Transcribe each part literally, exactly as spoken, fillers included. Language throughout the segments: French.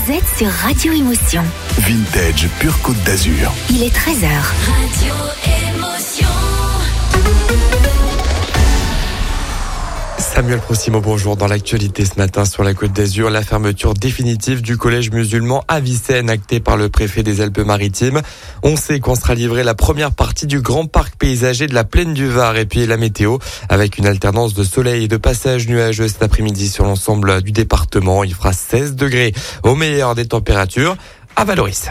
Vous êtes sur Radio Émotion. Vintage Pure Côte d'Azur. Il est treize heures. Radio Émotion. Samuel Procimo, bonjour. Dans l'actualité ce matin sur la Côte d'Azur, la fermeture définitive du collège musulman Avicenne actée par le préfet des Alpes-Maritimes. On sait qu'on sera livré la première partie du grand parc paysager de la plaine du Var et puis la météo avec une alternance de soleil et de passages nuageux cet après-midi sur l'ensemble du département. Il fera seize degrés au meilleur des températures à Valoris.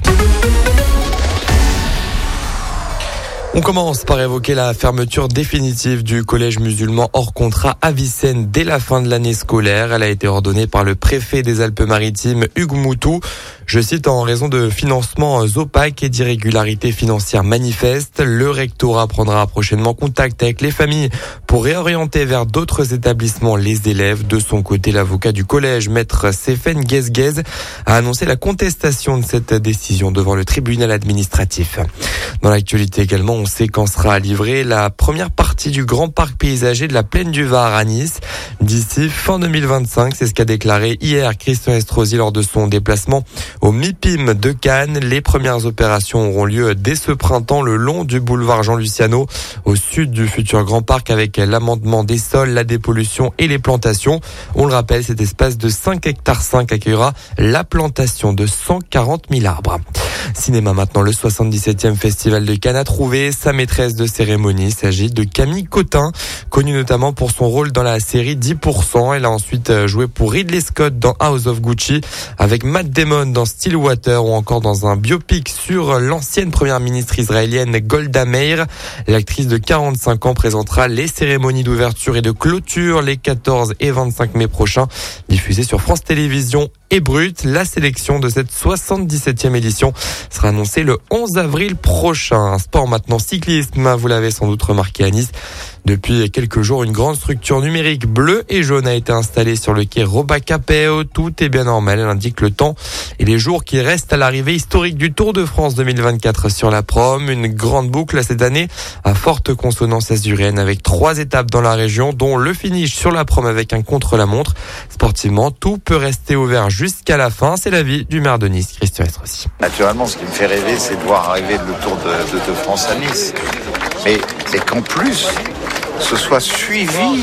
On commence par évoquer la fermeture définitive du collège musulman hors contrat Avicenne dès la fin de l'année scolaire. Elle a été ordonnée par le préfet des Alpes-Maritimes, Hugues Moutou. Je cite, en raison de financements opaques et d'irrégularités financières manifestes, le rectorat prendra prochainement contact avec les familles pour réorienter vers d'autres établissements les élèves. De son côté, l'avocat du collège, maître Stéphane Guezguez, a annoncé la contestation de cette décision devant le tribunal administratif. Dans l'actualité également, on sait quand sera livrée la première partie du grand parc paysager de la plaine du Var à Nice d'ici fin deux mille vingt-cinq. C'est ce qu'a déclaré hier Christian Estrosi lors de son déplacement au MIPIM de Cannes. Les premières opérations auront lieu dès ce printemps le long du boulevard Jean Luciano au sud du futur grand parc avec l'amendement des sols, la dépollution et les plantations. On le rappelle, cet espace de cinq hectares cinq accueillera la plantation de cent quarante mille arbres. Cinéma maintenant, le soixante-dix-septième Festival de Cannes a trouvé sa maîtresse de cérémonie. Il s'agit de Camille Cotin, connue notamment pour son rôle dans la série dix pour cent. Elle a ensuite joué pour Ridley Scott dans House of Gucci, avec Matt Damon dans Stillwater ou encore dans un biopic sur l'ancienne première ministre israélienne Golda Meir. L'actrice de quarante-cinq ans présentera les cérémonies d'ouverture et de clôture les quatorze et vingt-cinq mai prochains, diffusées sur France Télévisions et Brut. La sélection de cette soixante-dix-septième édition sera annoncée le onze avril prochain. Un sport maintenant, cyclisme, vous l'avez sans doute remarqué à Nice. Depuis quelques jours, une grande structure numérique bleue et jaune a été installée sur le quai Robacapéo. Tout est bien normal. Elle indique le temps et les jours qui restent à l'arrivée historique du Tour de France deux mille vingt-quatre sur la prom. Une grande boucle cette année à forte consonance azuréenne avec trois étapes dans la région, dont le finish sur la prom avec un contre-la-montre. Sportivement, tout peut rester ouvert jusqu'à la fin. C'est l'avis du maire de Nice, Christian Estrosi. Naturellement, ce qui me fait rêver, c'est de voir arriver le Tour de, de, de France à Nice. Mais, mais qu'en plus, ce soit suivi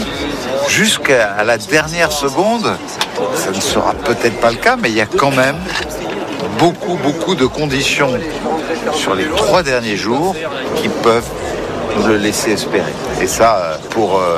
jusqu'à la dernière seconde. Ça ne sera peut-être pas le cas, mais il y a quand même beaucoup, beaucoup de conditions sur les trois derniers jours qui peuvent nous le laisser espérer. Et ça, pour euh,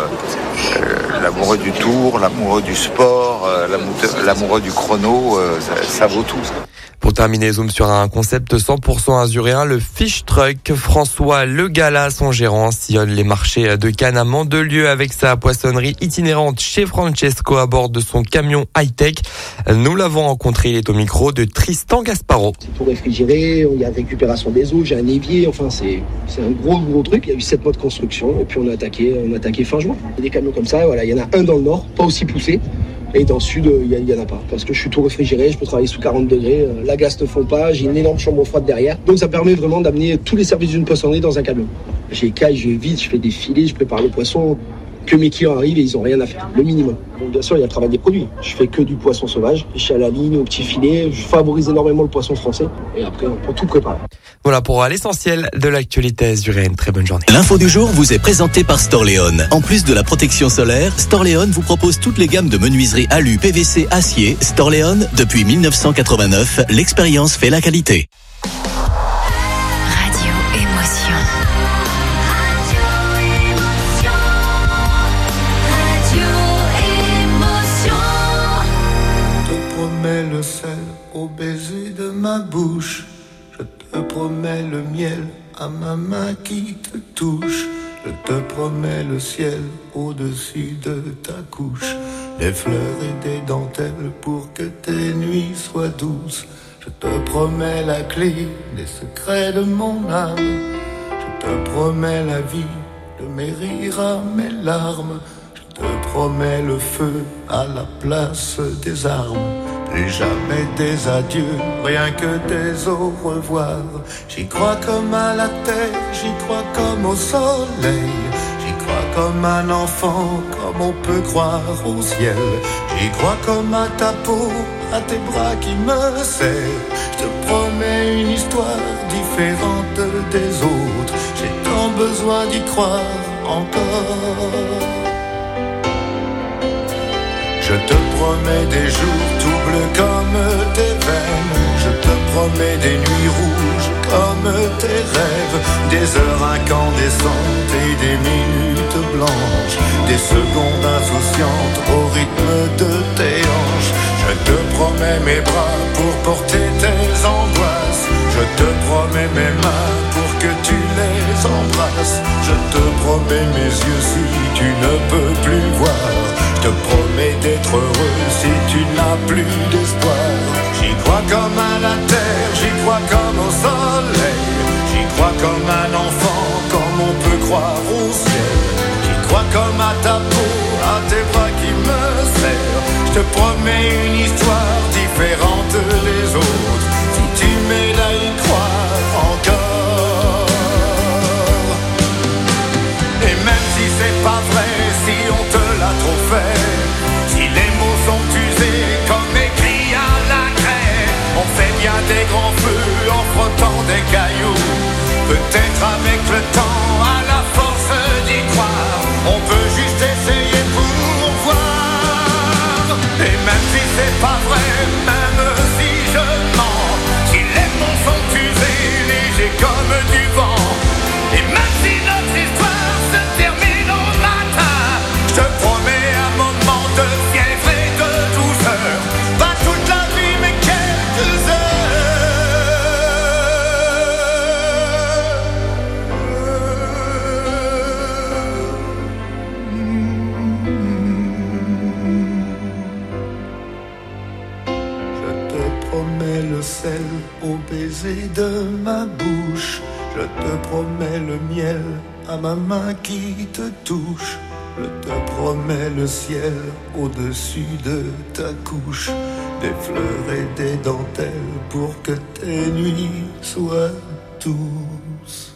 euh, l'amoureux du Tour, l'amoureux du sport, euh, l'amoureux du chrono, euh, ça, ça vaut tout. Pour terminer, zoom sur un concept cent pour cent azuréen, le Fish Truck. François Le Gala, son gérant, sillonne les marchés de Cannes à Mandelieu avec sa poissonnerie itinérante chez Francesco à bord de son camion high-tech. Nous l'avons rencontré, il est au micro de Tristan Gasparo. C'est tout réfrigéré, il y a récupération des eaux, j'ai un évier, enfin c'est, c'est un gros gros truc. Il y a eu sept mois de construction et puis on a attaqué, on a attaqué fin juin. Il y a des camions comme ça, voilà, il y en a un dans le nord, pas aussi poussé. Et dans le sud, il n'y en a pas. Parce que je suis tout réfrigéré, je peux travailler sous quarante degrés. La glace ne fond pas, j'ai une énorme chambre froide derrière. Donc ça permet vraiment d'amener tous les services d'une poissonnerie dans un camion. J'ai caille, je vide, je fais des filets, je prépare le poisson. Que mes clients arrivent et ils n'ont rien à faire, le minimum. Donc bien sûr, il y a le travail des produits. Je fais que du poisson sauvage. Je suis à la ligne, au petit filet. Je favorise énormément le poisson français. Et après, on peut tout préparer. Voilà pour l'essentiel de l'actualité azuréenne. Très bonne journée. L'info du jour vous est présentée par Storléon. En plus de la protection solaire, Storléon vous propose toutes les gammes de menuiserie alu, P V C, acier. Storléon, depuis mille neuf cent quatre-vingt-neuf, l'expérience fait la qualité. Radio Émotion. Le sel au baiser de ma bouche, je te promets le miel à ma main qui te touche, je te promets le ciel au-dessus de ta couche, des fleurs et des dentelles pour que tes nuits soient douces, je te promets la clé des secrets de mon âme, je te promets la vie de mes rires à mes larmes, je te promets le feu à la place des armes. Plus jamais des adieux, rien que des au revoir. J'y crois comme à la terre, j'y crois comme au soleil, j'y crois comme un enfant, comme on peut croire au ciel. J'y crois comme à ta peau, à tes bras qui me serrent. Je te promets une histoire différente des autres. J'ai tant besoin d'y croire encore. Je te promets des jours tout bleus comme tes veines. Je te promets des nuits rouges comme tes rêves. Des heures incandescentes et des minutes blanches. Des secondes insouciantes au rythme de tes hanches. Je te promets mes bras pour porter tes angoisses. Je te promets mes mains pour que tu les embrasses. Je te promets mes yeux si tu ne peux plus voir. Je te promets d'être heureux si tu n'as plus d'espoir. J'y crois comme à la terre, j'y crois comme au soleil. J'y crois comme un enfant, comme on peut croire au ciel. J'y crois comme à ta peau, à tes bras qui me serrent. Je te promets une histoire différente des autres. Si tu m'aides à y croire encore. Et même si c'est pas vrai, si on te l'a trop fait, si les mots sont usés comme écrits à la craie, on fait bien des grands feux en frottant des cailloux. Peut-être avec le temps, à la force d'y croire, on peut juste essayer pour voir. Et même si c'est pas vrai, même si je mens, si les mots sont usés, légers comme du vent, et même si notre histoire se termine au matin, je te promets un moment de fièvre et de douceur. Pas toute la vie mais quelques heures. Je te promets le sel au baiser de ma bouche. Je te promets le miel à ma main qui te touche. Je te promets le ciel au-dessus de ta couche. Des fleurs et des dentelles pour que tes nuits soient douces.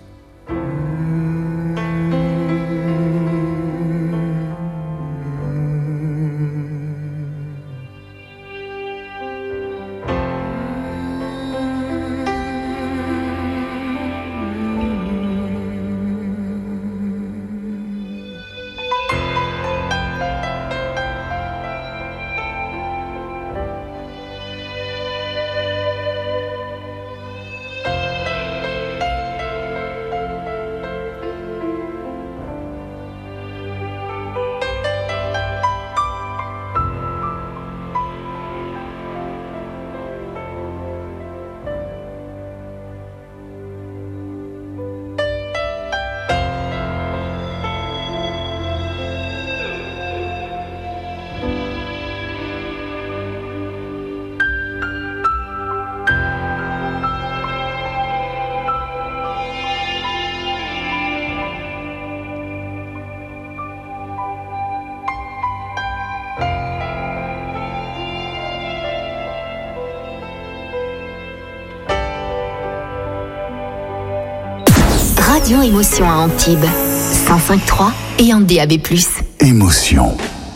Radio Émotion à Antibes, cent cinq trois et en D A B plus. Émotion.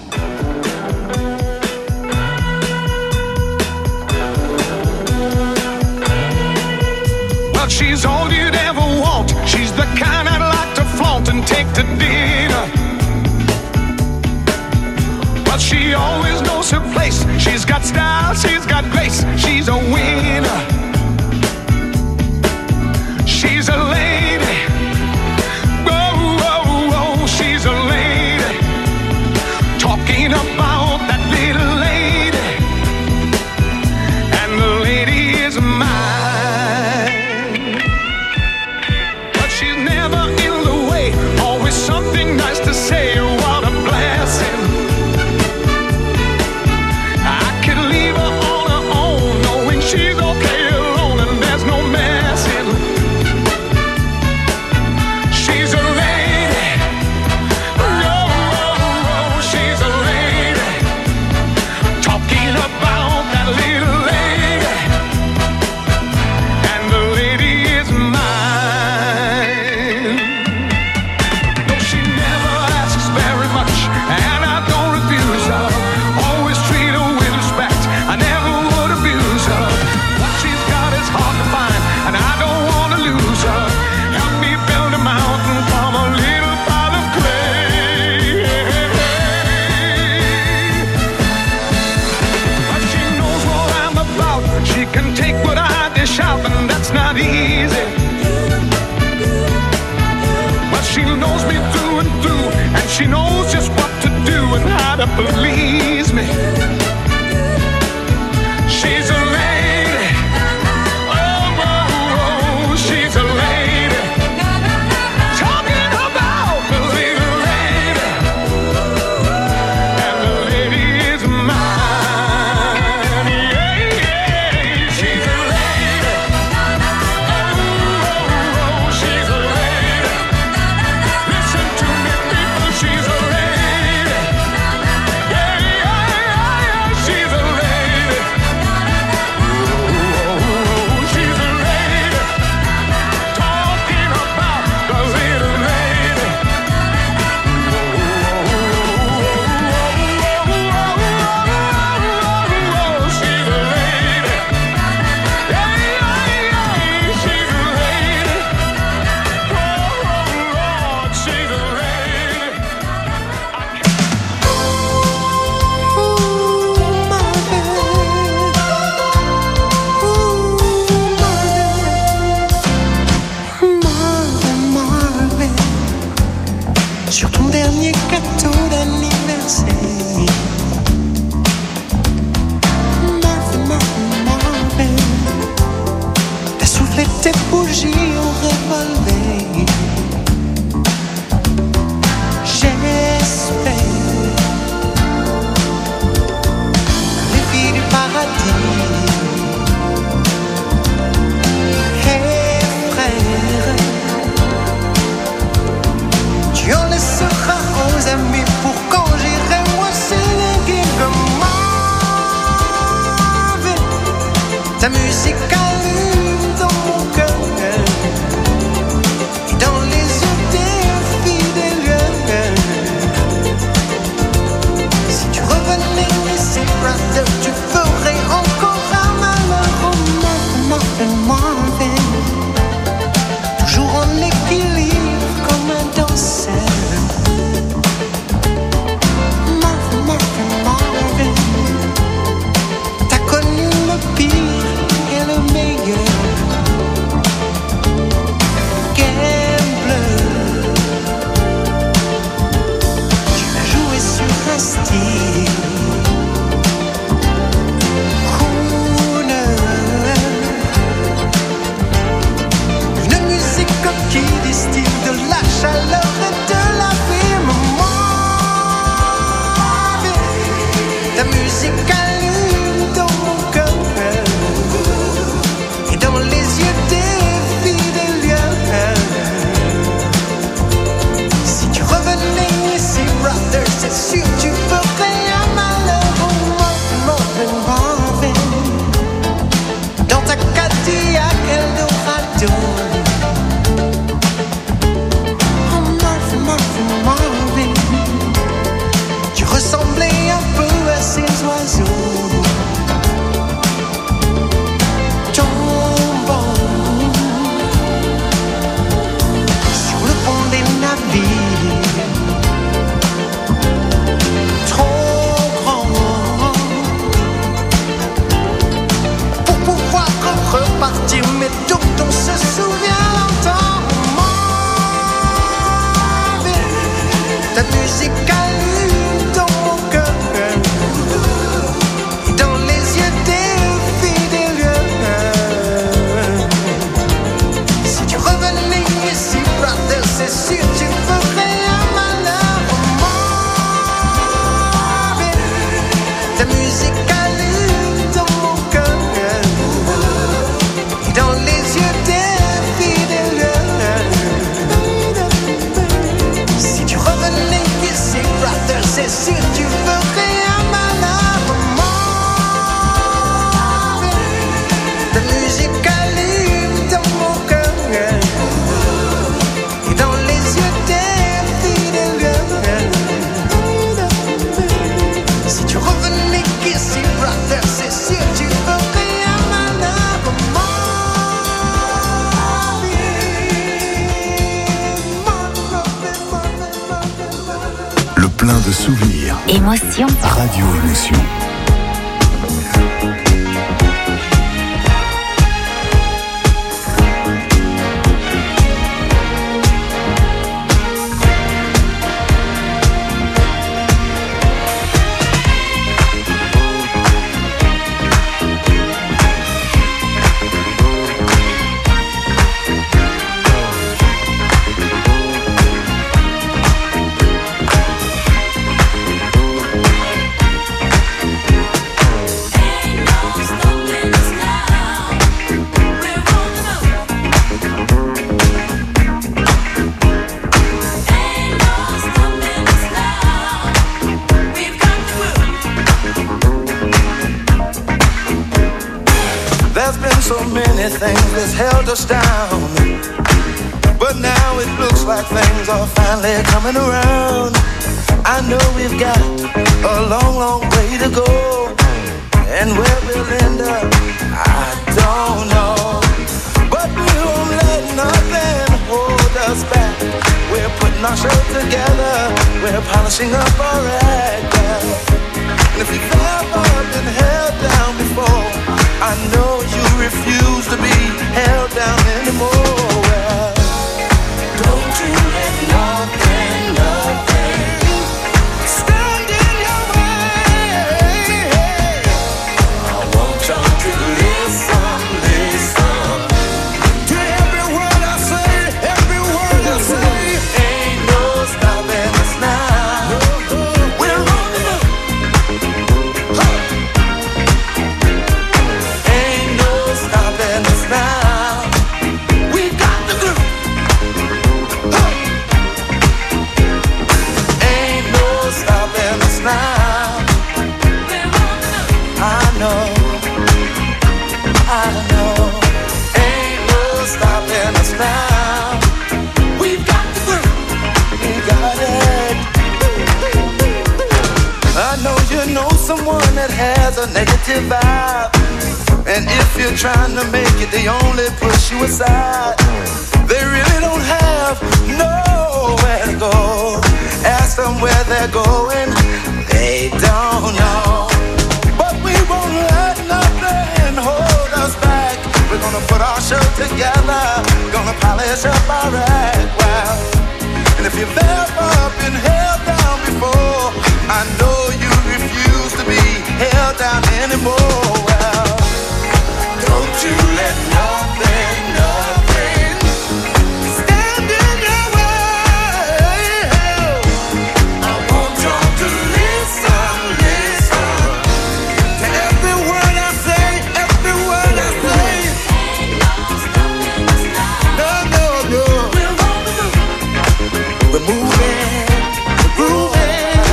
Well, she's all you'd ever want. She's the kind I'd like to flaunt and take to dinner. But she always knows her place. She's got style, she's got grace. She's a winner. She's a lady. Whoa, whoa, whoa, she's a lady. Talking about that little lady. And the lady is mine. But she's never in the way. Always something nice to say. What a blessing. I could leave her on her own, knowing she's okay. that believes me. She's a lady. Oh, oh, oh, she's a lady. Talking about the little lady. And the lady is mine. Yeah, yeah, she's a lady. Oh, oh, oh, she's a lady. Listen to me, people, she's a lady. Yeah, yeah, yeah, yeah, she's a lady. Oh, oh, she's a lady. Talking about the little lady. Oh, she's a lady. Yeah, yeah, yeah, she's a lady. Oh, Lord, she's a lady. Sur ton dernier gâteau d'anniversaire, Marvin, Marvin, Marvin, t'as soufflé tes bougies au revolver. J'espère que les filles du paradis et frères, tu en laisseras aux amis pour quand j'irai moi séléguer comme Marvin. Ta musique allume dans mon cœur et dans les yeux des fidèles. Si tu revenais ici, brother, tu ferais encore un malheur. Oh, Marvin, Marvin, toujours en équilibre comme un danseur. Marvin, Marvin, Marvin, t'as connu le pire et le meilleur. Gambler, tu as joué sur un style. Crooner, une musique qui distille de la chaleur et de la vie. Marvin, ta musique allume dans mon cœur et dans les yeux des fidèles. Si tu revenais ici, brother, c'est sûr tu ferais un malheur. Oh, Marvin, Marvin, dans ta Cadillac Eldorado. Oh, Marvin, Marvin, Marvin, tu ressemblais un peu à ces oiseaux tombant sur le pont des navires, trop grand pour pouvoir repartir, mais dont on se souvient longtemps. Marvin, ta musique allume dans mon cœur et dans les yeux des fidèles. Si tu revenais ici, brother, c'est sûr tu ferais un malheur. Marvin, ta musique allume dans mon cœur et dans les yeux des fidèles. Si tu revenais ici, brother, c'est sûr tu ferais un malheur. Marvin, ta musique allume dans mon cœur et dans les yeux des fidèles. Si tu revenais ici, brother, c'est sûr tu ferais un malheur. Le plein de souvenirs. Émotion. Radio Émotion. many things that's held us down, but now it looks like things are finally coming around. I know we've got a long, long way to go, and where we'll end up, I don't know. But we won't let nothing hold us back. We're putting our show together, we're polishing up our act. And if you've ever been held down before, I know you refuse to be held down anymore. Well, don't you let nothing, nothing stand in your way. I want y'all to listen, listen to every word I say, every word I say. Ain't no stopping us now. We're on the move. Ain't no stopping us now. We got the groove. Ain't no stopping us now. I know, I know. Ain't no stopping us now. We've got the groove. We got it. I know you know someone that has a negative vibe, and if you're trying to make it, they only push you aside. They really don't have nowhere to go. Ask them where they're going, they don't know. But we won't let nothing hold us back. We're gonna put our show together, gonna polish up our act. Wow. And if you've ever been held down before, I know you refuse to be held down anymore. Well, don't you let nothing, nothing stand in your way. I want y'all to listen, listen to every word I say, every word I say. No, no, no. We're moving, we're grooving,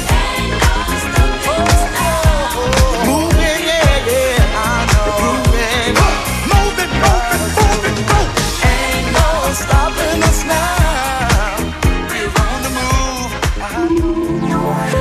moving, yeah, yeah. I know. Moving, moving, moving, moving, go. Ain't no stopping us now. We're on the move.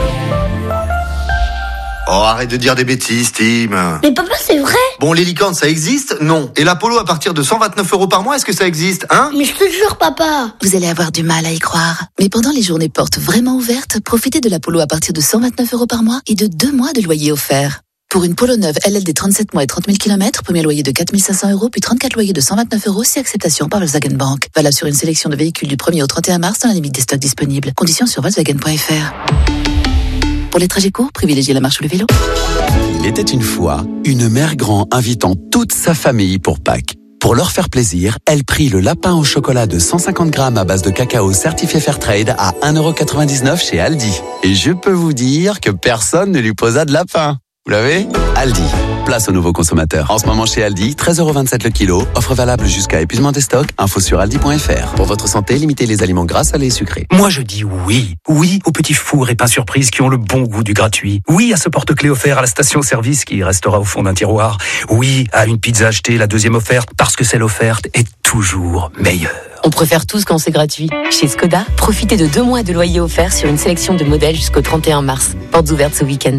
Oh, arrête de dire des bêtises, Tim. Mais papa, c'est vrai? Bon, les licornes, ça existe? Non. Et l'Apollo à partir de cent vingt-neuf euros par mois, est-ce que ça existe, hein? Mais je te jure, papa. Vous allez avoir du mal à y croire. Mais pendant les journées portes vraiment ouvertes, profitez de l'Apollo à partir de cent vingt-neuf euros par mois et de deux mois de loyer offert. Pour une Polo neuve L L D trente-sept mois et trente mille kilomètres, premier loyer de quatre mille cinq cents euros, puis trente-quatre loyers de cent vingt-neuf euros, si acceptation par Volkswagen Bank. Valable sur une sélection de véhicules du premier au trente et un mars dans la limite des stocks disponibles. Conditions sur volkswagen point f r. Pour les trajets courts, privilégiez la marche ou le vélo. Il était une fois une mère grand invitant toute sa famille pour Pâques. Pour leur faire plaisir, elle prit le lapin au chocolat de cent cinquante grammes à base de cacao certifié Fairtrade à un euro quatre-vingt-dix-neuf chez Aldi. Et je peux vous dire que personne ne lui posa de lapin. Vous l'avez? Aldi. Place aux nouveaux consommateurs. En ce moment chez Aldi, treize euros vingt-sept le kilo. Offre valable jusqu'à épuisement des stocks. Info sur aldi point f r. Pour votre santé, limitez les aliments gras, salés et sucrés. Moi je dis oui. Oui aux petits fours et pains surprises qui ont le bon goût du gratuit. Oui à ce porte-clés offert à la station-service qui restera au fond d'un tiroir. Oui à une pizza achetée, la deuxième offerte, parce que celle offerte est toujours meilleure. On préfère tous quand c'est gratuit. Chez Skoda, profitez de deux mois de loyer offert sur une sélection de modèles jusqu'au trente et un mars. Portes ouvertes ce week-end.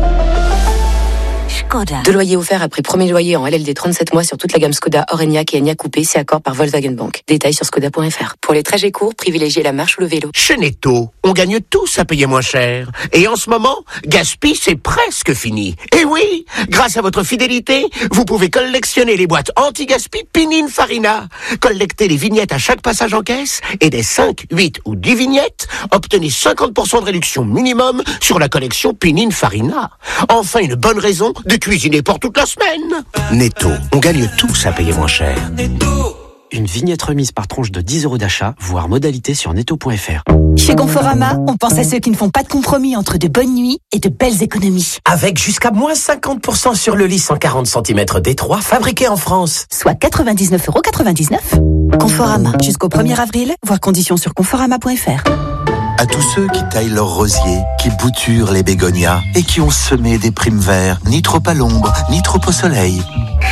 Skoda. Deux loyers offerts après premier loyer en L L D trente-sept mois sur toute la gamme Skoda, Orenia et Enyaq Coupé, c'est accord par Volkswagen Bank. Détails sur skoda point f r. Pour les trajets courts, privilégiez la marche ou le vélo. Chez Netto, on gagne tous à payer moins cher. Et en ce moment, Gaspy, c'est presque fini. Et oui, grâce à votre fidélité, vous pouvez collectionner les boîtes anti-Gaspi Pininfarina. Collectez les vignettes à chaque passage en caisse et des cinq, huit ou dix vignettes, obtenez cinquante pour cent de réduction minimum sur la collection Pininfarina. Enfin, une bonne raison de cuisiner pour toute la semaine. Netto, on gagne tous à payer moins cher. Une vignette remise par tranche de dix euros d'achat, voire modalité sur netto point f r. Chez Conforama, on pense à ceux qui ne font pas de compromis entre de bonnes nuits et de belles économies. Avec jusqu'à moins cinquante pour cent sur le lit cent quarante centimètres Détroit, fabriqué en France. Soit quatre-vingt-dix-neuf euros quatre-vingt-dix-neuf. Conforama, jusqu'au premier avril, voir conditions sur conforama point f r. À tous ceux qui taillent leurs rosiers, qui bouturent les bégonias et qui ont semé des primes verts, ni trop à l'ombre, ni trop au soleil.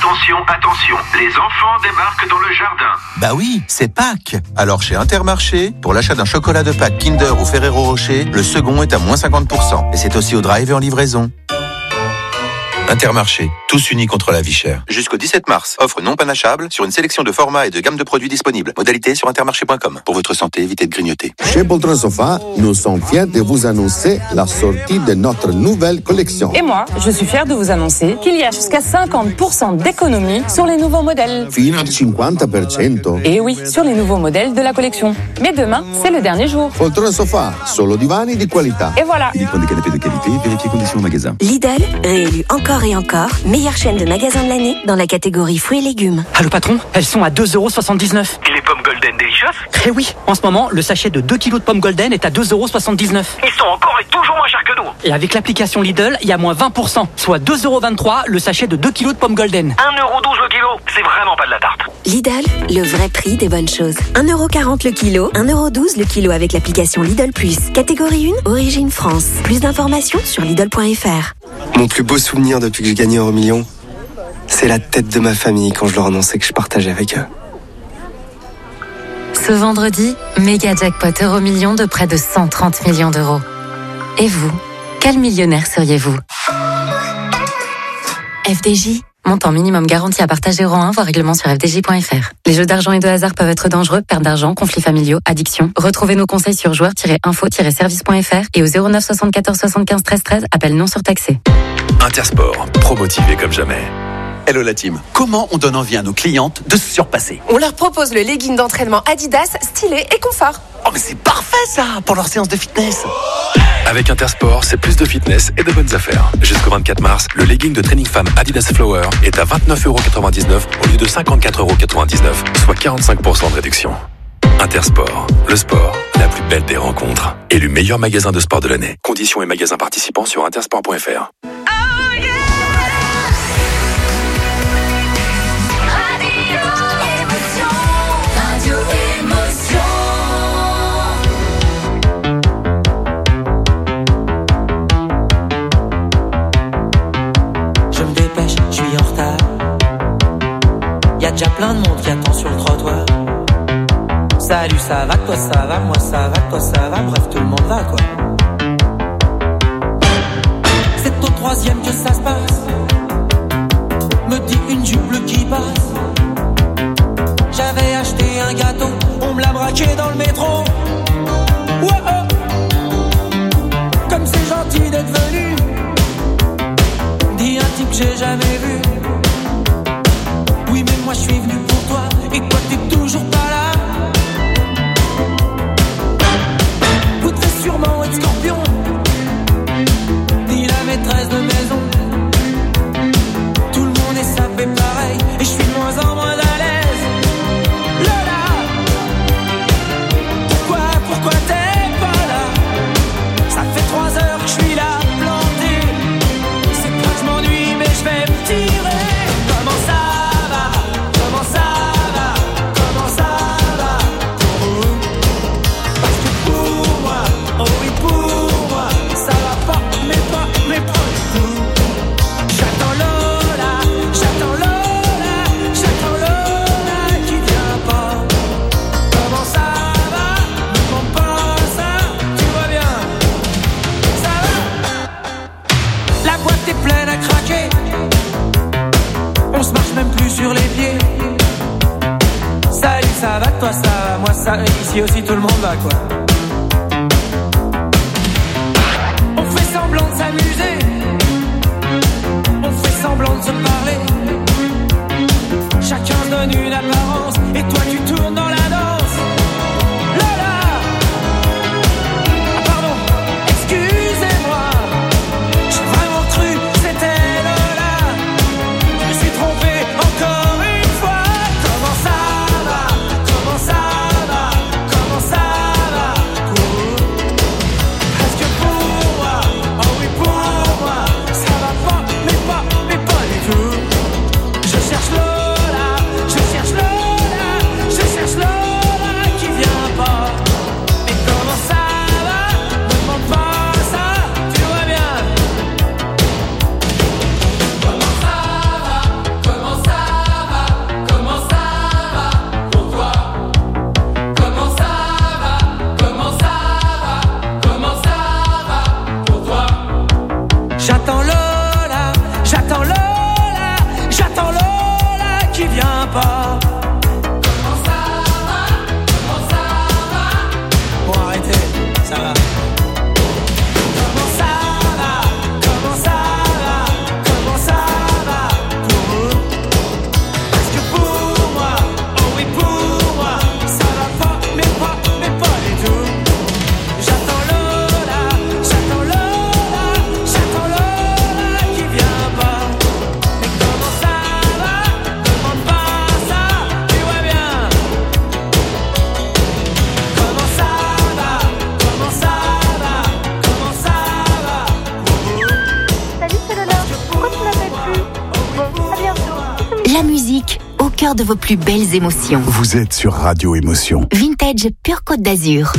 Attention, attention, les enfants débarquent dans le jardin. Bah oui, c'est Pâques. Alors chez Intermarché, pour l'achat d'un chocolat de Pâques Kinder ou Ferrero Rocher, le second est à moins cinquante pour cent. Et c'est aussi au drive et en livraison. Intermarché, tous unis contre la vie chère. Jusqu'au dix-sept mars, offre non panachable sur une sélection de formats et de gammes de produits disponibles. Modalité sur intermarché point com. Pour votre santé, évitez de grignoter. Chez Poltron Sofa, nous sommes fiers de vous annoncer la sortie de notre nouvelle collection. Et moi, je suis fière de vous annoncer qu'il y a jusqu'à cinquante pour cent d'économie sur les nouveaux modèles. Fino al cinquanta per cento. Et oui, sur les nouveaux modèles de la collection. Mais demain, c'est le dernier jour. Poltron Sofa, solo divani di qualità. Et voilà. Uniquement des canapés de qualité, vérifiez conditions au magasin. Lidl, réélu encore et encore, meilleure chaîne de magasins de l'année dans la catégorie fruits et légumes. Allô patron, elles sont à deux euros soixante-dix-neuf. Et les pommes Golden Delicious? Eh oui, en ce moment, le sachet de deux kilos de pommes Golden est à deux euros soixante-dix-neuf. Ils sont encore et toujours moins chers que nous. Et avec l'application Lidl, il y a moins vingt pour cent, soit deux euros vingt-trois le sachet de deux kilos de pommes Golden. un euro douze le kilo, c'est vraiment pas de la tarte. Lidl, le vrai prix des bonnes choses. un euro quarante le kilo, un euro douze le kilo avec l'application Lidl Plus. Catégorie un, origine France. Plus d'informations sur Lidl point F R. Mon plus beau souvenir depuis que j'ai gagné Euromillions, c'est la tête de ma famille quand je leur annonçais que je partageais avec eux. Ce vendredi, méga jackpot Euromillions de près de cent trente millions d'euros. Et vous, quel millionnaire seriez-vous? F D J, montant minimum garanti à partager rang un, voire règlement sur f d j point f r. Les jeux d'argent et de hasard peuvent être dangereux, perte d'argent, conflits familiaux, addiction. Retrouvez nos conseils sur joueurs tiret info tiret service point f r et au zéro neuf soixante-quatorze soixante-quinze treize treize, appel non surtaxé. Intersport, pro-motivé comme jamais. Hello la team. Comment on donne envie à nos clientes de se surpasser? On leur propose le legging d'entraînement Adidas, stylé et confort. Oh mais c'est parfait ça pour leur séance de fitness. Avec Intersport, c'est plus de fitness et de bonnes affaires. Jusqu'au vingt-quatre mars, le legging de training femme Adidas Flower est à vingt-neuf euros quatre-vingt-dix-neuf au lieu de cinquante-quatre euros quatre-vingt-dix-neuf, soit quarante-cinq pour cent de réduction. Intersport, le sport, la plus belle des rencontres. Élu meilleur magasin de sport de l'année. Conditions et magasins participants sur intersport point f r. Y'a déjà plein de monde qui attend sur le trottoir. Salut, ça va, toi ça va, moi ça va, toi ça va, bref tout le monde va quoi. C'est au troisième que ça se passe. Me dit une jupe bleue qui passe. J'avais acheté un gâteau, on me l'a braqué dans le métro. Wow, oh. Comme c'est gentil d'être venu. Dis un type que j'ai jamais vu. Oui mais moi je suis venu pour toi et toi t'es toujours pas là. Voudrais sûrement être scorpion. Dis la maîtresse de maison. Tout le monde est sapé pareil et je suis de moins en moins à l'aise. Lola, pourquoi, pourquoi t'es pas là? Ça fait trois heures que je suis là planté. C'est pas que je m'ennuie mais je vais me tirer. Comment ça? Même plus sur les pieds. Salut, ça va, toi ça va, moi ça va. Ici aussi tout le monde va quoi. On fait semblant de s'amuser. On fait semblant de se parler. Chacun donne une apparence. Et toi tu tournes dans la danse. Lola. Ah pardon, excusez-moi. J'ai vraiment cru c'était Lola. Je me suis trompé. Encore une fois, comment ça va? Comment ça va? Comment ça va? J'attends Lola, j'attends Lola, j'attends Lola qui vient pas. Comment ça va? Comment ça va? Bon, arrêtez, ça va. Comment ça va? Comment ça va? Comment ça va pour vous? Parce que pour moi, oh oui pour moi, ça va pas, mais pas, mais pas du tout. J'attends Lola, j'attends Lola, j'attends Lola qui vient pas. Mais comment ça va? Demande pas ça, tu vois bien. Comment ça va? Comment ça va? Comment ça va pour vous? Salut, c'est Lola. Pourquoi tu m'appelles plus? Bon, à bientôt. La musique, au cœur de vos plus belles émotions. Vous êtes sur Radio Émotion. Vintage Pure Côte d'Azur.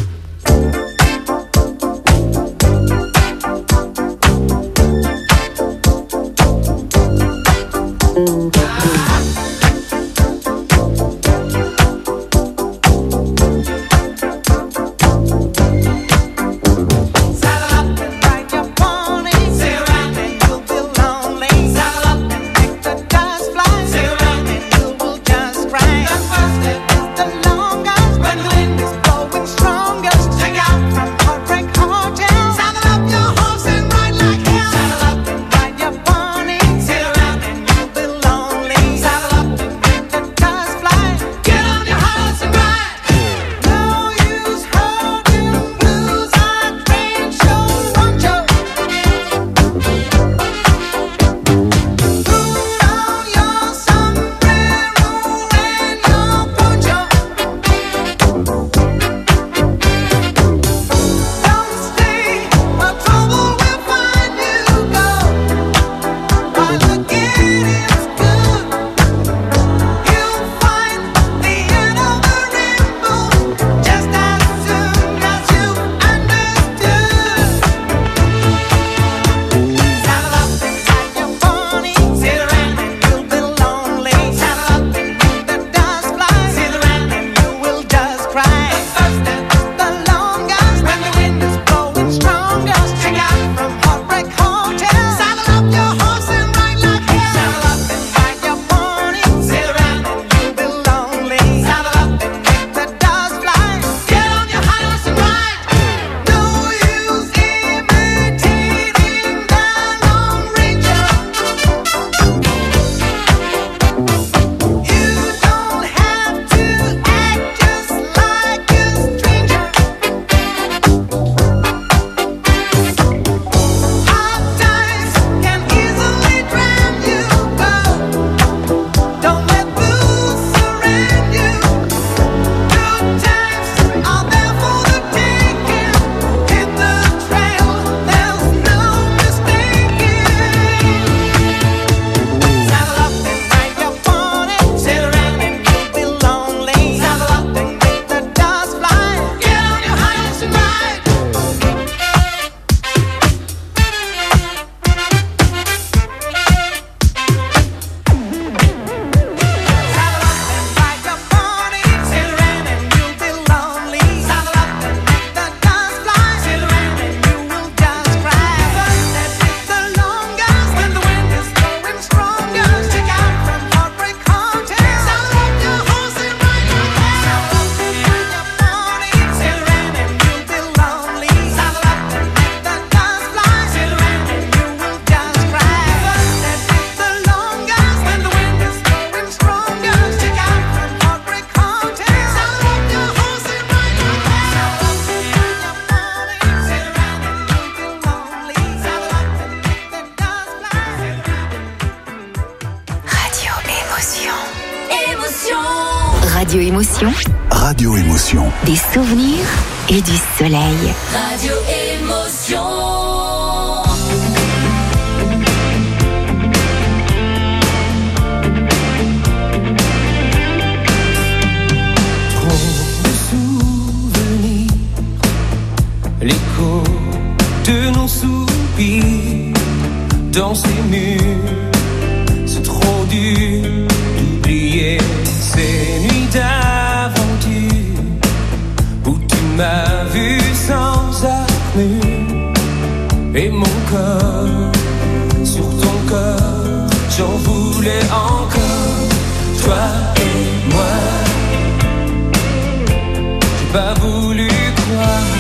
Radio Émotion. Radio Émotion. Des souvenirs et du soleil. Radio Émotion. L'écho de nos soupirs dans ces murs, c'est trop dur d'oublier ces nuits d'aventure où tu m'as vu sans armure et mon corps sur ton corps, j'en voulais encore, toi et moi. J'ai pas voulu croire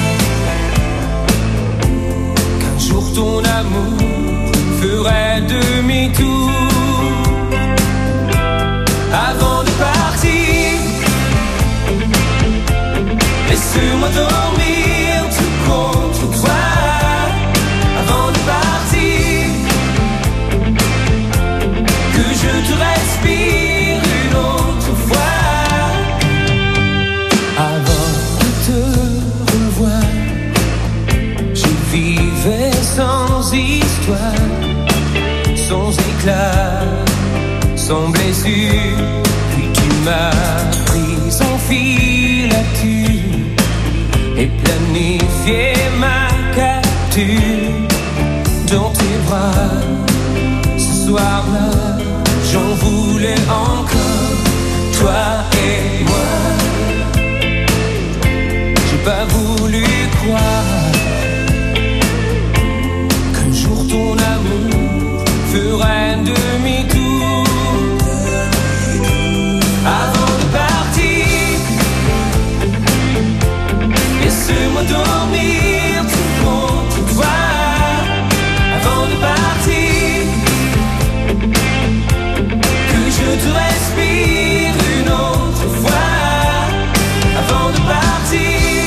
qu'un jour ton amour ferait demi-tour. Avant de partir, laisse-moi dormir tout contre toi. Avant de partir, que je te respire une autre fois. Avant de te revoir, je vivais sans histoire, sans éclat, sans blessure. Puis tu m'as pris en filature et planifié ma capture dans tes bras. Ce soir-là, j'en voulais encore, toi et moi. J'ai pas voulu croire qu'un jour ton amour ferait demi-tour. Avant de partir, laisse-moi dormir tout contre toi. Avant de partir, que je te respire une autre fois. Avant de partir,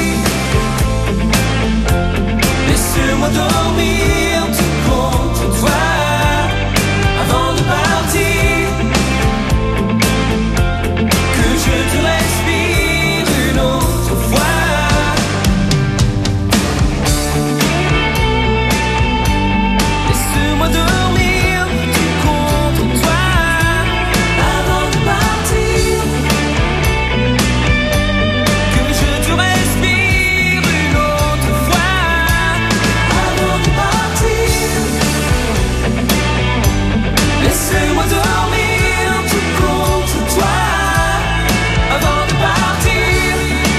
laisse-moi dormir tout contre toi. Avant de partir, que je te respire une autre fois. Laisse-moi dormir tout contre toi. Avant de partir, que je te respire une autre fois. Avant de partir, laisse-moi dormir tout contre toi. Avant de partir,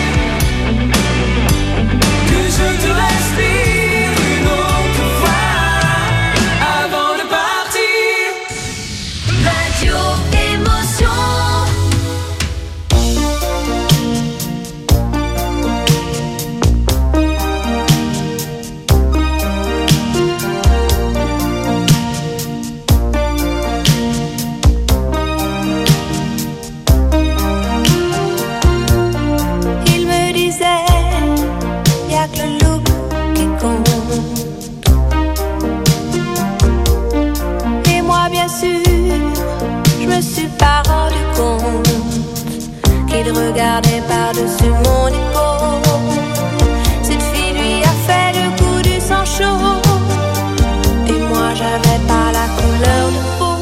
que je te respire une autre fois. Avant de partir. Radio Émotion. Il me disait, y'a que le look qui compte. Et moi bien sûr, je me suis pas rendu compte qu'il regardait par-dessus mon épaule. Cette fille lui a fait le coup du sang chaud, et moi j'avais pas la couleur de peau.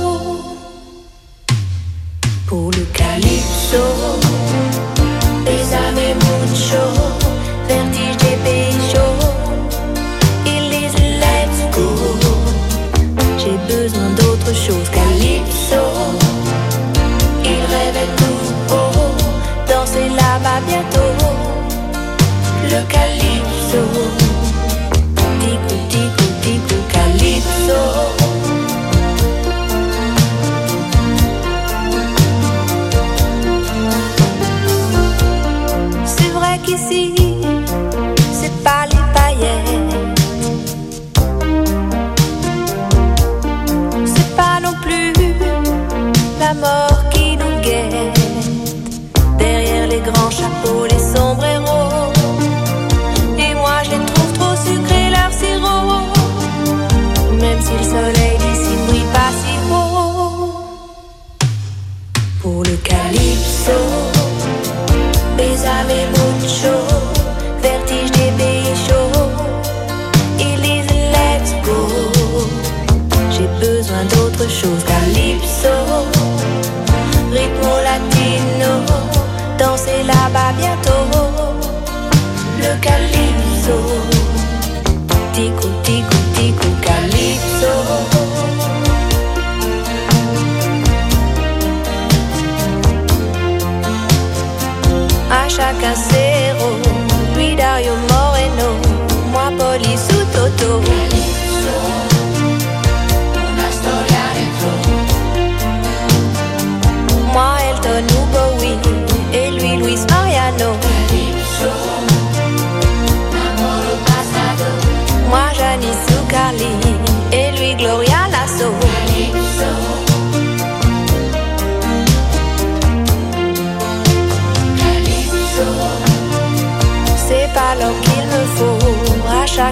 Pour le calypso, Bésame mucho, vertige des péchos. Ils disent let's go. J'ai besoin d'autre chose, calypso. Il rêvait tout haut, danser là-bas bientôt. Le calypso, tico tico tico calypso. C'est vrai qu'ici, c'est pas les paillettes, c'est pas non plus la mort qui nous guette. Derrière les grands chapeaux, les sombreros, et moi je les trouve trop sucrés leur sirop. Même si le soleil d'ici ne brille pas si haut. Pour le calypso, Bésame mucho, vertige des pays chauds. Ils disent let's go. J'ai besoin d'autre chose, calypso. Ritmo latino, danser là-bas bientôt. Le calypso, tico tico tico calypso. A chacun zéro, lui Dario Moreno, moi police ou Toto.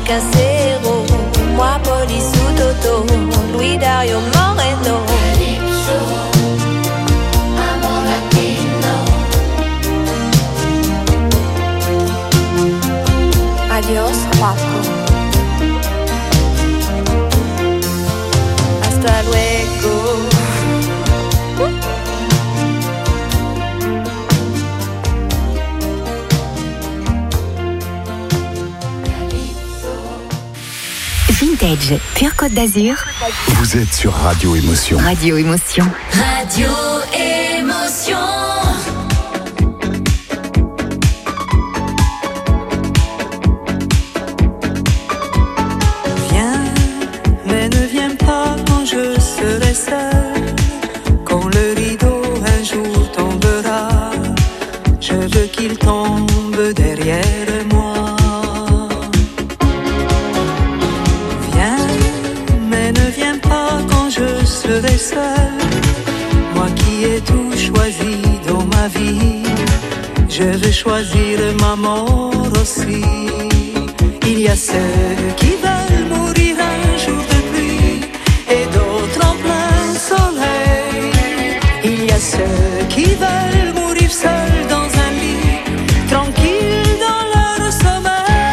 Casero, moi Police ou Toto, Louis Dario Moreno. Calypso, amor latino. Adios, guapo. Hasta luego. Vintage, pure Côte d'Azur. Vous êtes sur Radio Émotion. Radio Émotion. Radio Émotion. Viens, mais ne viens pas quand je serai seule. Quand le rideau un jour tombera, je veux qu'il tombe derrière moi. Je serai seule, moi qui ai tout choisi dans ma vie. Je veux choisir ma mort aussi. Il y a ceux qui veulent mourir un jour de pluie et d'autres en plein soleil. Il y a ceux qui veulent mourir seuls dans un lit, tranquilles dans leur sommeil.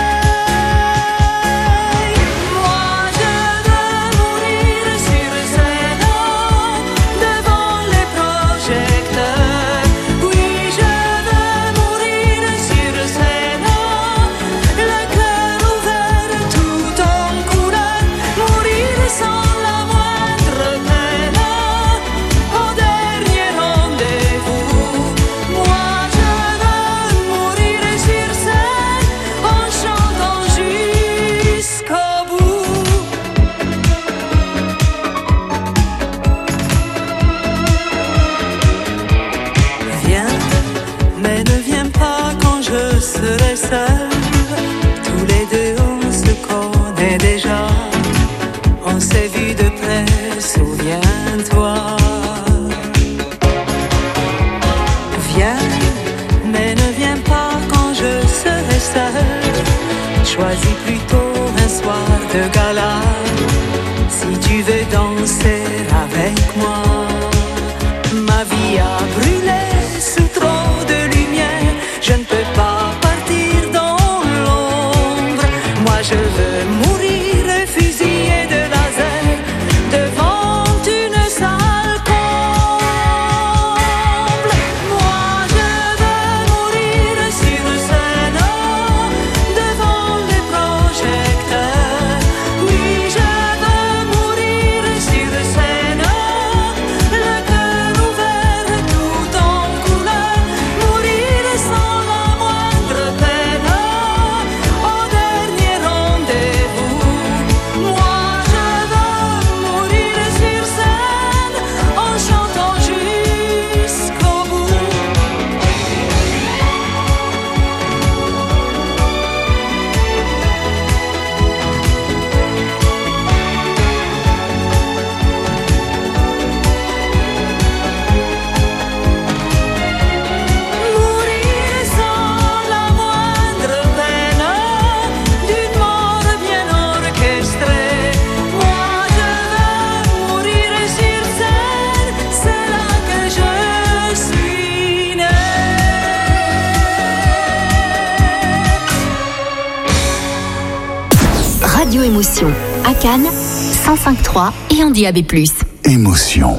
Tous les deux on se connaît déjà. On s'est vu de près, souviens-toi. Viens, mais ne viens pas quand je serai seule. Choisis plutôt un soir de gala, si tu veux danser avec moi. Ma vie a brûlé sous trop de lumière, je ne peux pas. Je veux mourir fusillé de laser devant une salle comble. Moi je veux mourir sur scène devant les projecteurs. Oui, je veux mourir sur scène, le cœur ouvert tout en couleur. Mourir sans la moindre peine. Au dernier Radio Émotion, à Cannes, cent cinq virgule trois et en D A B plus. Émotion.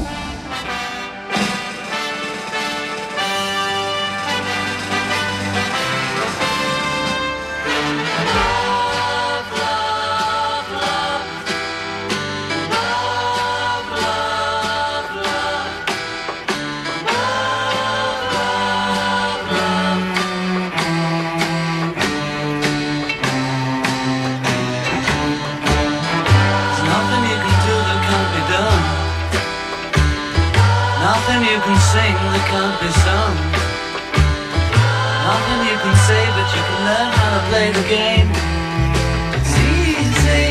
Nothing you can sing that can't be sung. Nothing you can say, but you can learn how to play the game. It's easy.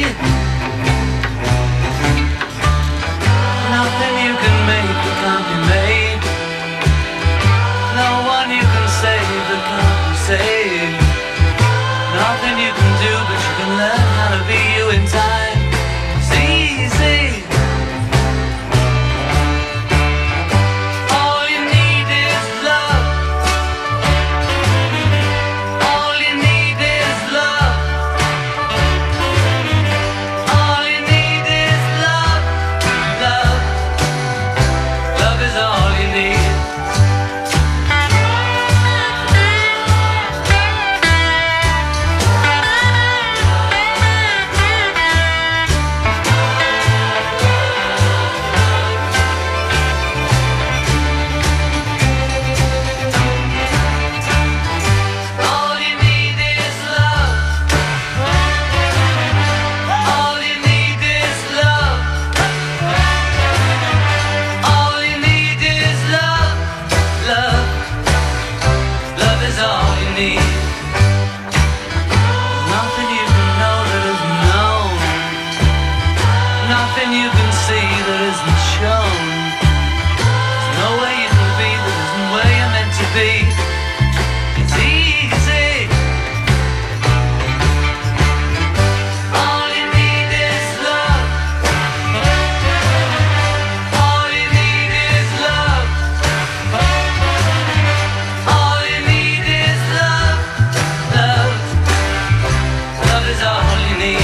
Nothing you can make that can't be made. No one you can save that can't be saved. Nothing you can do, but you can learn how to can see that isn't shown. There's no way you can be that isn't where you're meant to be. It's easy. All you need is love. All you need is love. All you need is love. Love. Love is all you need.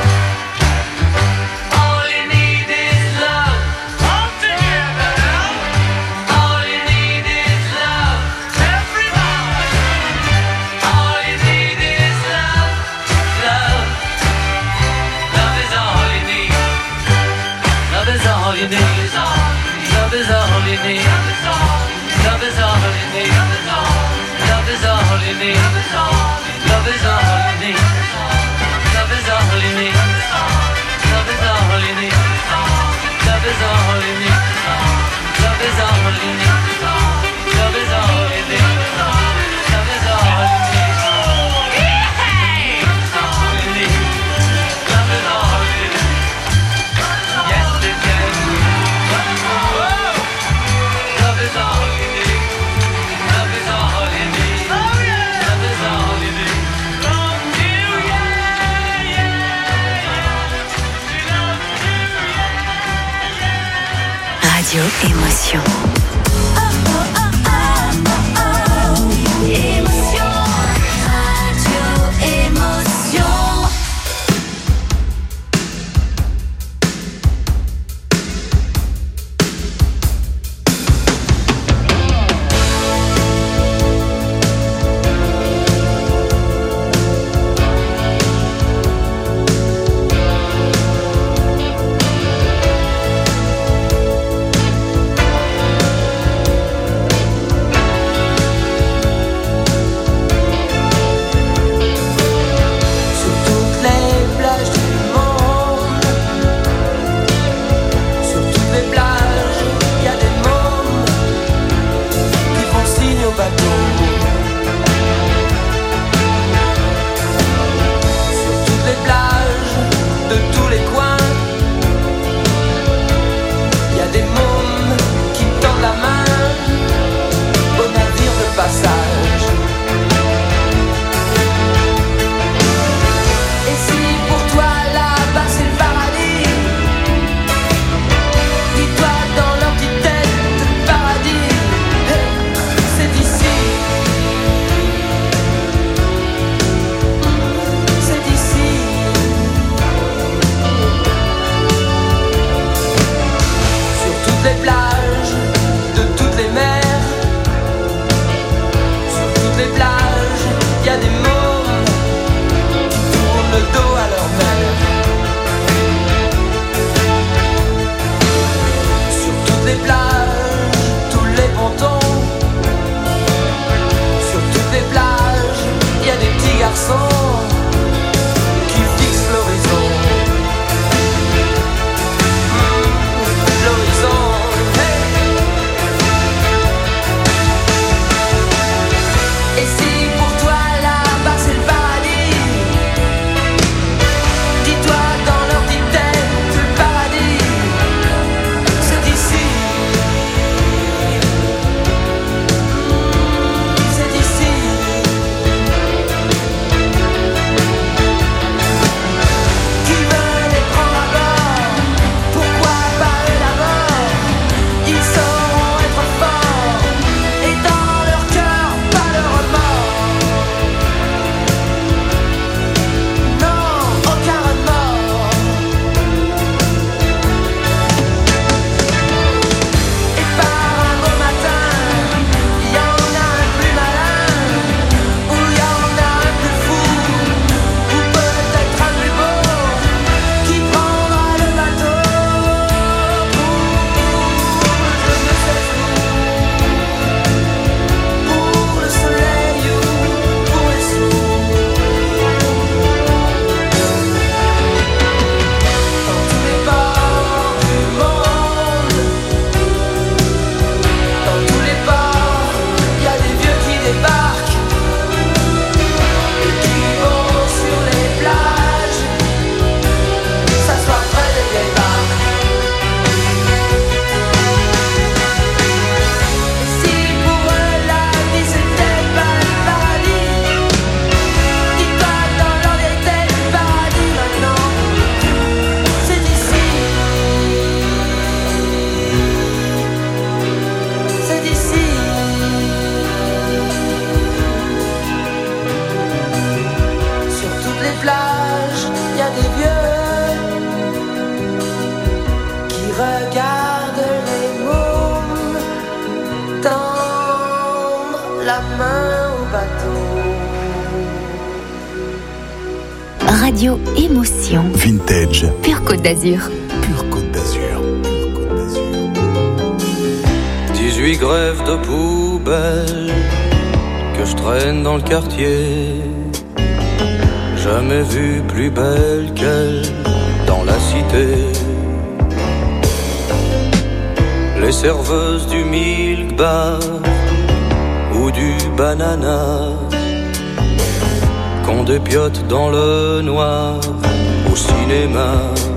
All you need is love. All together. All you need is love. Everybody. All you need is love. Love. Love is all you need. Love is all you need. Love is all you need. Love is all you need. Love is all you need. Love is all you need. Love is all you need. Love is all you need. Love is all you need. Love is all you need. Love is all you need. Love is all you need. Hey! All you need. Love is all you need. Yes, it can. Whoa! Love is all you need. Love is all you need. Love is all you need. From you, yeah, yeah, yeah. We love you, yeah, yeah. Radio Émotion. Émotion, Radio Émotion. Sur toutes les plages du monde, sur toutes les plages, il y a des mômes qui font signe au bateau. Sur toutes les plages de tous les coins, il y a des mômes qui tendent la main au navire de passage. Et si pour toi là-bas c'est le paradis, dis-toi dans leur petite tête le paradis, hey, c'est d'ici. C'est d'ici. Sur toutes les plages de toutes les mers, sur toutes les plages, il y a des mômes qui tournent le dos à leur mère. Sur toutes les plages, tous les pontons, sur toutes les plages, il y a des petits garçons qui fixent l'horizon. Mmh, l'horizon. regarde les mômes tendre la main au bateau. Radio Émotion. Vintage. Pure Côte d'Azur. Pure Côte d'Azur. dix-huit grèves de poubelle que je traîne dans le quartier. Jamais vu plus belle qu'elle dans la cité. Les serveuses du milk bar ou du banana qu'on dépiote dans le noir au cinéma.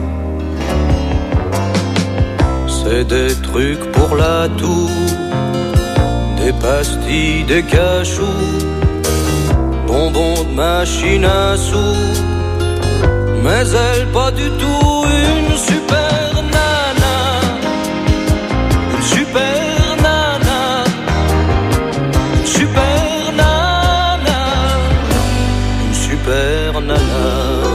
C'est des trucs pour la toux, des pastilles, des cachous, bonbons de machine à sous. Mais elle pas du tout une super nana, une super nana, une super nana, une super nana.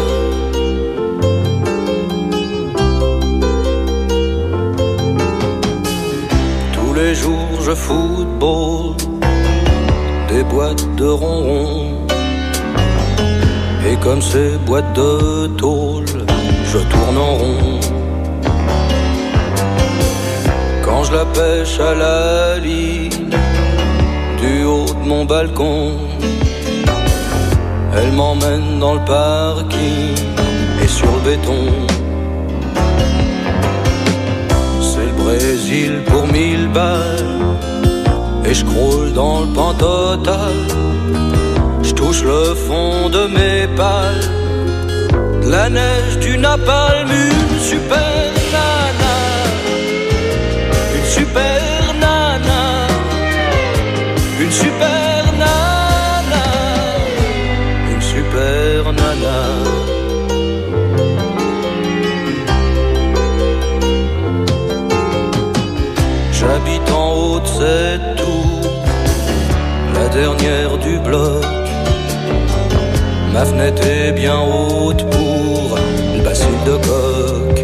Tous les jours je football des boîtes de ronron. Et comme ces boîtes de tôle, je tourne en rond. Quand je la pêche à la ligne, du haut de mon balcon, elle m'emmène dans le parking et sur le béton. C'est le Brésil pour mille balles, et je croule dans le pan total. Je touche le fond de mes pales, de la neige, du napalm, une super nana, une super nana, une super nana, une super nana. J'habite en haut de cette tour, la dernière du bloc. Ma fenêtre est bien haute pour le bacille de coque.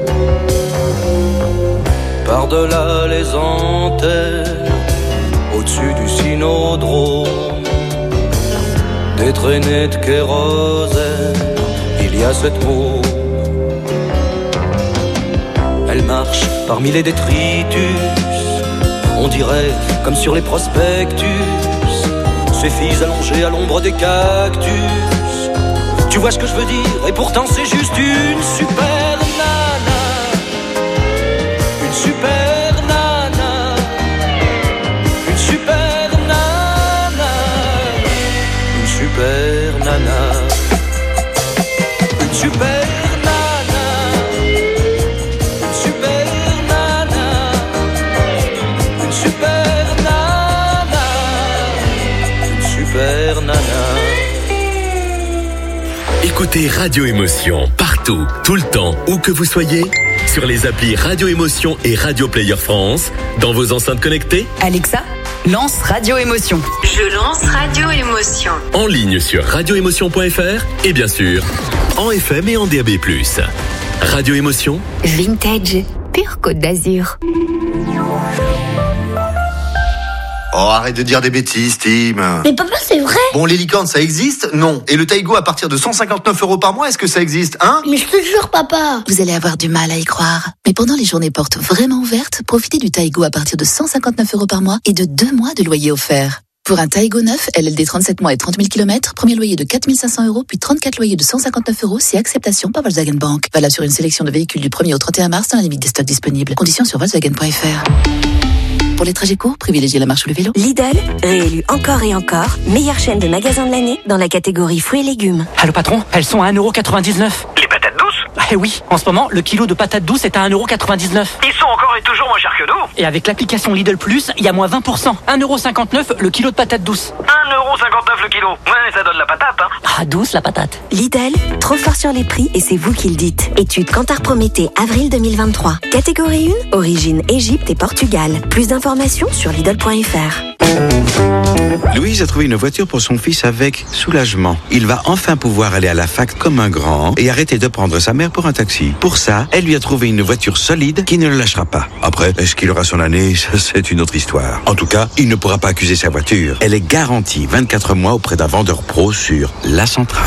Par-delà les antennes, au-dessus du cynodrome, des traînées de kérosène, il y a cette môme. Elle marche parmi les détritus, on dirait comme sur les prospectus, ces filles allongées à l'ombre des cactus. Tu vois ce que je veux dire, et pourtant c'est juste une super nana, une super nana, une super nana, une super nana, une super nana, une super nana, une super nana, une super nana. Écoutez Radio Émotion partout, tout le temps, où que vous soyez, sur les applis Radio Émotion et Radio Player France, dans vos enceintes connectées. Alexa, lance Radio Émotion. Je lance Radio Émotion. En ligne sur radio émotion point f r et bien sûr, en F M et en D A B plus. Radio Émotion. Vintage, pure Côte d'Azur. Oh, arrête de dire des bêtises, Tim. Mais papa, c'est vrai. Bon, les licornes, ça existe? Non. Et le Taigo à partir de cent cinquante-neuf euros par mois, est-ce que ça existe, hein? Mais je te jure, papa. Vous allez avoir du mal à y croire. Mais pendant les journées portes vraiment ouvertes, profitez du Taigo à partir de cent cinquante-neuf euros par mois et de deux mois de loyer offert. Pour un Taigo neuf, L L D trente-sept mois et trente mille kilomètres, premier loyer de quatre mille cinq cents euros, puis trente-quatre loyers de cent cinquante-neuf euros, si acceptation par Volkswagen Bank. Valable sur une sélection de véhicules du premier au trente et un mars dans la limite des stocks disponibles. Conditions sur volkswagen point f r. Pour les trajets courts, privilégiez la marche ou le vélo. Lidl, réélu encore et encore, meilleure chaîne de magasins de l'année dans la catégorie fruits et légumes. Allô patron, elles sont à un euro quatre-vingt-dix-neuf. Les patates douces? Eh oui, en ce moment, le kilo de patates douces est à un euro quatre-vingt-dix-neuf. Ils sont encore et toujours moins chers que nous. Et avec l'application Lidl Plus, il y a moins vingt pour cent. un euro cinquante-neuf le kilo de patates douces. un euro cinquante-neuf le kilo. Ouais, ça donne la patate, hein. Ah, douce la patate. Lidl, trop fort sur les prix et c'est vous qui le dites. Étude Kantar Prométhée, avril deux mille vingt-trois. Catégorie un, origine Égypte et Portugal. Plus d'informations sur lidl point f r. Louise a trouvé une voiture pour son fils avec soulagement. Il va enfin pouvoir aller à la fac comme un grand et arrêter de prendre sa mère pour un taxi. Pour ça, elle lui a trouvé une voiture solide qui ne le lâchera pas. Après, est-ce qu'il aura son année? Ça, c'est une autre histoire. En tout cas, il ne pourra pas accuser sa voiture. Elle est garantie vingt-quatre mois auprès d'un vendeur pro sur La Centrale.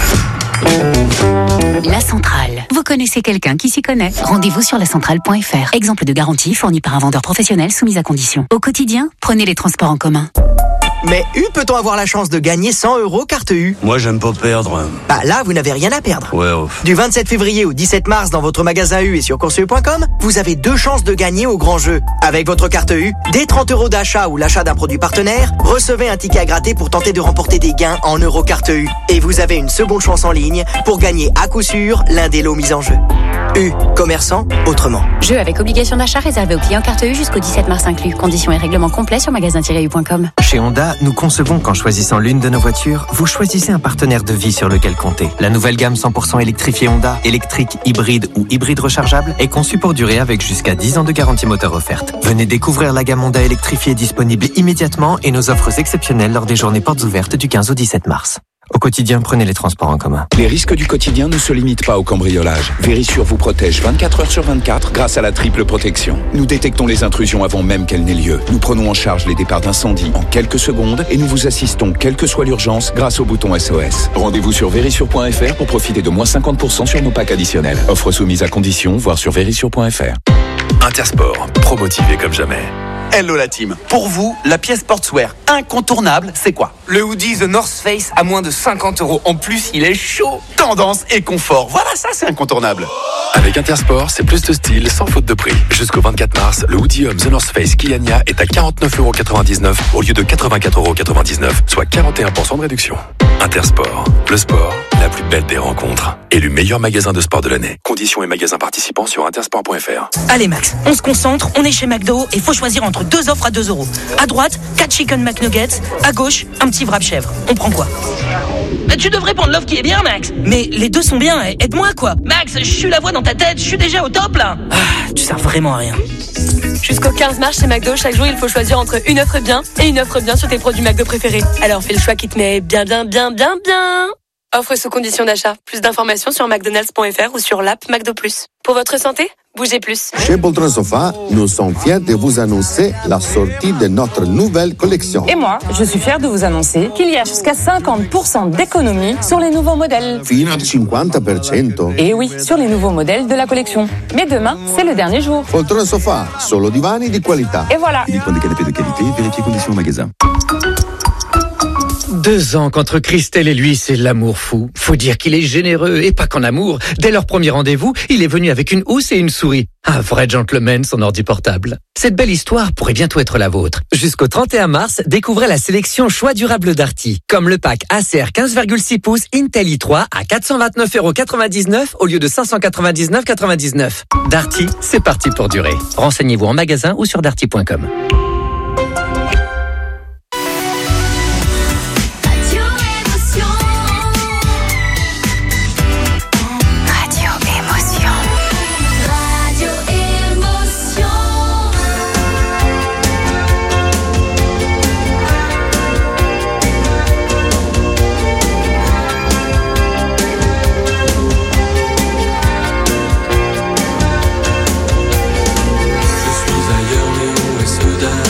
La Centrale. Vous connaissez quelqu'un qui s'y connaît? Rendez-vous sur la centrale point f r. Exemple de garantie fournie par un vendeur professionnel soumise à condition. Au quotidien, prenez les transports en commun. Mais U, peut-on avoir la chance de gagner cent euros carte U? Moi, j'aime pas perdre. Bah là, vous n'avez rien à perdre. Ouais, ouf. Du vingt-sept février au dix-sept mars dans votre magasin U et sur course u point com, vous avez deux chances de gagner au grand jeu. Avec votre carte U, dès trente euros d'achat ou l'achat d'un produit partenaire, recevez un ticket à gratter pour tenter de remporter des gains en euros carte U. Et vous avez une seconde chance en ligne pour gagner à coup sûr l'un des lots mis en jeu. U, commerçant autrement. Jeu avec obligation d'achat réservé aux clients carte U jusqu'au dix-sept mars inclus. Conditions et règlements complets sur magasin tiret u point com. Chez Honda, nous concevons qu'en choisissant l'une de nos voitures, vous choisissez un partenaire de vie sur lequel compter. La nouvelle gamme cent pour cent électrifiée Honda, électrique, hybride ou hybride rechargeable, est conçue pour durer avec jusqu'à dix ans de garantie moteur offerte. Venez découvrir la gamme Honda électrifiée disponible immédiatement et nos offres exceptionnelles lors des journées portes ouvertes du quinze au dix-sept mars. Au quotidien, prenez les transports en commun. Les risques du quotidien ne se limitent pas au cambriolage. Vérissure vous protège vingt-quatre heures sur vingt-quatre grâce à la triple protection. Nous détectons les intrusions avant même qu'elles n'aient lieu. Nous prenons en charge les départs d'incendie en quelques secondes et nous vous assistons quelle que soit l'urgence grâce au bouton S O S. Rendez-vous sur vérissure point f r pour profiter de moins cinquante pour cent sur nos packs additionnels. Offre soumise à condition, voire sur vérissure point f r. Intersport, promotivé comme jamais. Hello la team. Pour vous, la pièce sportswear incontournable, c'est quoi? Le hoodie The North Face à moins de cinquante euros. En plus, il est chaud. Tendance et confort. Voilà, ça c'est incontournable. Avec Intersport, c'est plus de style sans faute de prix. Jusqu'au vingt-quatre mars, le hoodie homme The North Face Kiania est à quarante-neuf euros quatre-vingt-dix-neuf au lieu de quatre-vingt-quatre euros quatre-vingt-dix-neuf, soit quarante et un pour cent de réduction. Intersport, le sport, la plus belle des rencontres. Élu meilleur magasin de sport de l'année. Conditions et magasins participants sur intersport point f r. Allez Max, on se concentre, on est chez McDo et faut choisir entre deux offres à deux euros. À droite, quatre chicken McNuggets. À gauche, un petit wrap chèvre. On prend quoi? Bah, tu devrais prendre l'offre qui est bien, Max. Mais les deux sont bien, aide-moi quoi. Max, je suis la voix dans ta tête, je suis déjà au top là. Ah, tu sers vraiment à rien. Jusqu'au quinze mars chez McDo, chaque jour il faut choisir entre une offre bien et une offre bien sur tes produits McDo préférés. Alors fais le choix qui te met bien bien bien bien bien. Offre sous condition d'achat. Plus d'informations sur mcdonalds point f r ou sur l'app McDo Plus. Pour votre santé, bougez plus. Chez Poltron Sofa, nous sommes fiers de vous annoncer la sortie de notre nouvelle collection. Et moi, je suis fière de vous annoncer qu'il y a jusqu'à cinquante pour cent d'économie sur les nouveaux modèles. Fino al cinquanta per cento. Et oui, sur les nouveaux modèles de la collection. Mais demain, c'est le dernier jour. Poltron Sofa, solo divani di qualità. Et voilà. Uniquement des canapés de qualité, vérifiez conditions au magasin. Deux ans qu'entre Christelle et lui, c'est l'amour fou. Faut dire qu'il est généreux, et pas qu'en amour. Dès leur premier rendez-vous, il est venu avec une housse et une souris. Un vrai gentleman, son ordi portable. Cette belle histoire pourrait bientôt être la vôtre. Jusqu'au trente et un mars, découvrez la sélection choix durable Darty. Comme le pack A C R quinze virgule six pouces Intel i trois à quatre cent vingt-neuf euros quatre-vingt-dix-neuf au lieu de cinq cent quatre-vingt-dix-neuf euros quatre-vingt-dix-neuf. Darty, c'est parti pour durer. Renseignez-vous en magasin ou sur darty point com. Je suis ailleurs, mais où est ce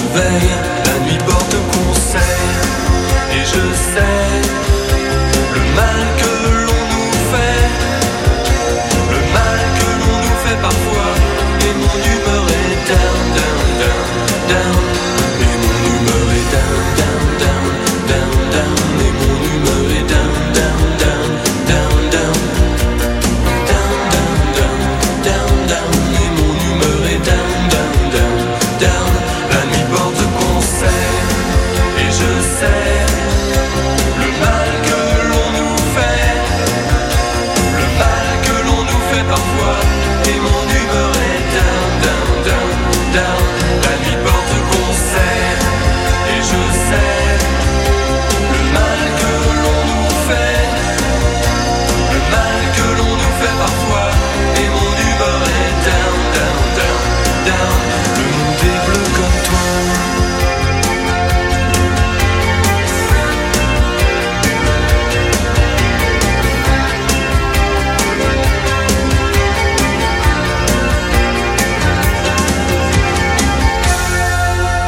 veille, la nuit porte conseil. Et je sais le mal que l'on nous fait, le mal que l'on nous fait parfois. Et mon humeur est down, down, down, down. Et mon humeur est down, down, down.